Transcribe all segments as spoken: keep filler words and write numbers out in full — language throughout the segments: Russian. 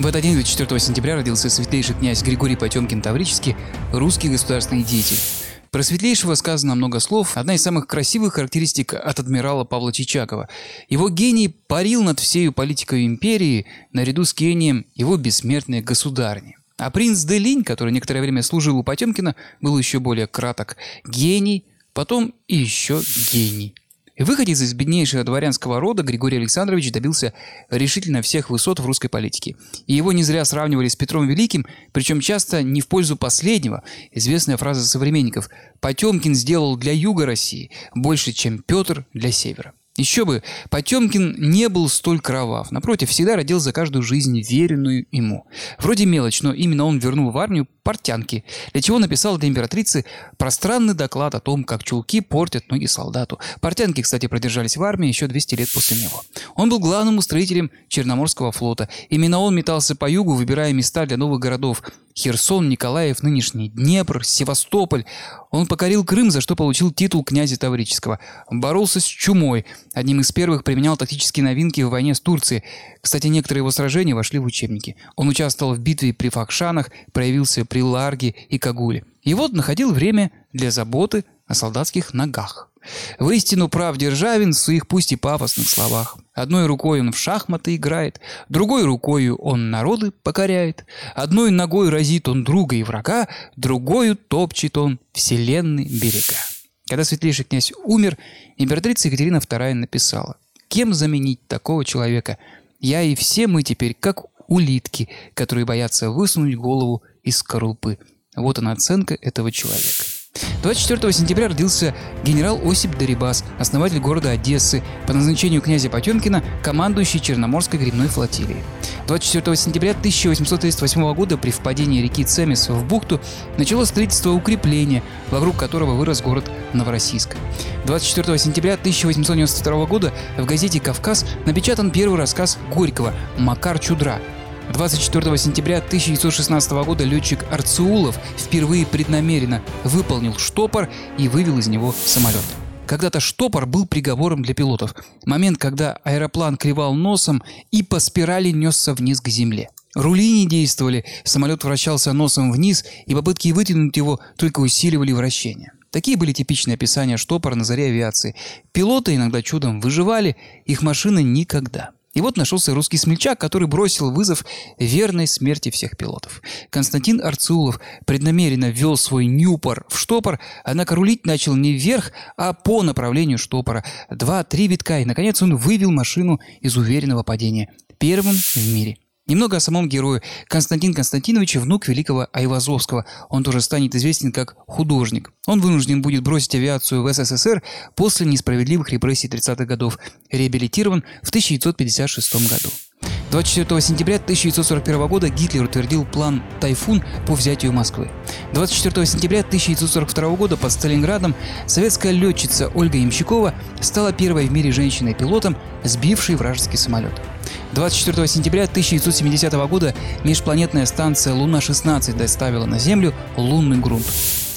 В этот день, двадцать четвёртого сентября, родился светлейший князь Григорий Потемкин Таврический, русский государственный деятель. Про светлейшего сказано много слов. Одна из самых красивых характеристик от адмирала Павла Чичагова. Его гений парил над всею политикой империи, наряду с гением его бессмертной государни. А принц Делинь, который некоторое время служил у Потемкина, был еще более краток. Гений, потом и еще гений. Выходец из беднейшего дворянского рода, Григорий Александрович добился решительно всех высот в русской политике. И его не зря сравнивали с Петром Великим, причем часто не в пользу последнего. Известная фраза современников: «Потемкин сделал для юга России больше, чем Петр для севера». Еще бы, Потемкин не был столь кровав. Напротив, всегда родил за каждую жизнь веренную ему. Вроде мелочь, но именно он вернул в армию портянки, для чего написал для императрицы пространный доклад о том, как чулки портят ноги солдату. Портянки, кстати, продержались в армии еще двести лет после него. Он был главным устроителем Черноморского флота. Именно он метался по югу, выбирая места для новых городов. Херсон, Николаев, нынешний Днепр, Севастополь. Он покорил Крым, за что получил титул князя Таврического. Боролся с чумой. Одним из первых применял тактические новинки в войне с Турцией. Кстати, некоторые его сражения вошли в учебники. Он участвовал в битве при Факшанах, проявился при Ларге и Кагуле. И вот находил время для заботы о солдатских ногах. Воистину прав Державин в своих пусть и пафосных словах. Одной рукой он в шахматы играет, другой рукой он народы покоряет, одной ногой разит он друга и врага, другою топчет он вселенной берега. Когда светлейший князь умер, императрица Екатерина вторая написала: «Кем заменить такого человека? Я и все мы теперь как улитки, которые боятся высунуть голову из скорлупы». Вот она оценка этого человека. двадцать четвёртого сентября родился генерал Осип Дерибас, основатель города Одессы, по назначению князя Потемкина командующий Черноморской гребной флотилией. двадцать четвёртого сентября тысяча восемьсот тридцать восьмого года при впадении реки Цемис в бухту началось строительство укрепления, вокруг которого вырос город Новороссийск. двадцать четвёртого сентября тысяча восемьсот девяносто второго года в газете «Кавказ» напечатан первый рассказ Горького «Макар Чудра». двадцать четвёртого сентября тысяча девятьсот шестнадцатого года летчик Арцеулов впервые преднамеренно выполнил штопор и вывел из него самолет. Когда-то штопор был приговором для пилотов. Момент, когда аэроплан клевал носом и по спирали несся вниз к земле. Рули не действовали, самолет вращался носом вниз, и попытки вытянуть его только усиливали вращение. Такие были типичные описания штопора на заре авиации. Пилоты иногда чудом выживали, их машины никогда. И вот нашелся русский смельчак, который бросил вызов верной смерти всех пилотов. Константин Арцеулов преднамеренно ввел свой нюпор в штопор, однако рулить начал не вверх, а по направлению штопора. Два-три витка, и, наконец, он вывел машину из уверенного падения. Первым в мире. Немного о самом герое. Константин Константинович – внук великого Айвазовского. Он тоже станет известен как художник. Он вынужден будет бросить авиацию в СССР после несправедливых репрессий тридцатых годов. Реабилитирован в тысяча девятьсот пятьдесят шестом году. двадцать четвёртого сентября тысяча девятьсот сорок первого года Гитлер утвердил план «Тайфун» по взятию Москвы. двадцать четвёртого сентября тысяча девятьсот сорок второго года под Сталинградом советская летчица Ольга Ямщикова стала первой в мире женщиной-пилотом, сбившей вражеский самолет. двадцать четвёртого сентября тысяча девятьсот семидесятого года межпланетная станция Луна шестнадцать доставила на Землю лунный грунт.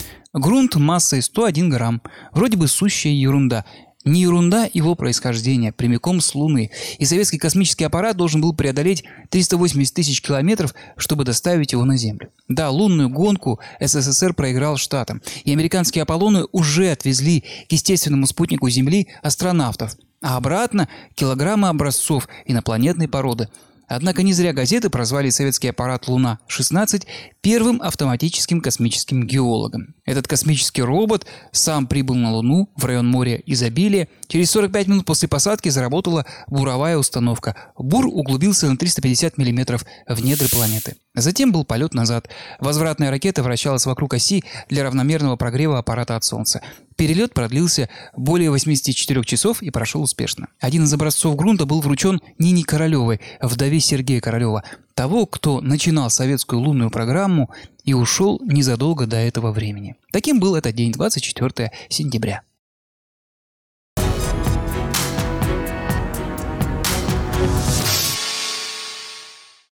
Грунт массой сто один грамм. Вроде бы сущая ерунда. Не ерунда его происхождения, прямиком с Луны. И советский космический аппарат должен был преодолеть триста восемьдесят тысяч километров, чтобы доставить его на Землю. Да, лунную гонку СССР проиграл Штатам. И американские Аполлоны уже отвезли к естественному спутнику Земли астронавтов. А обратно килограммы образцов инопланетной породы. Однако не зря газеты прозвали советский аппарат Луна шестнадцать первым автоматическим космическим геологом. Этот космический робот сам прибыл на Луну в район моря Изобилия. Через сорок пять минут после посадки заработала буровая установка. Бур углубился на триста пятьдесят миллиметров в недры планеты. Затем был полет назад. Возвратная ракета вращалась вокруг оси для равномерного прогрева аппарата от Солнца. Перелет продлился более восьмидесяти четырёх часов и прошел успешно. Один из образцов грунта был вручен Нине Королевой, вдове Сергея Королева, того, кто начинал советскую лунную программу и ушел незадолго до этого времени. Таким был этот день, двадцать четвёртого сентября.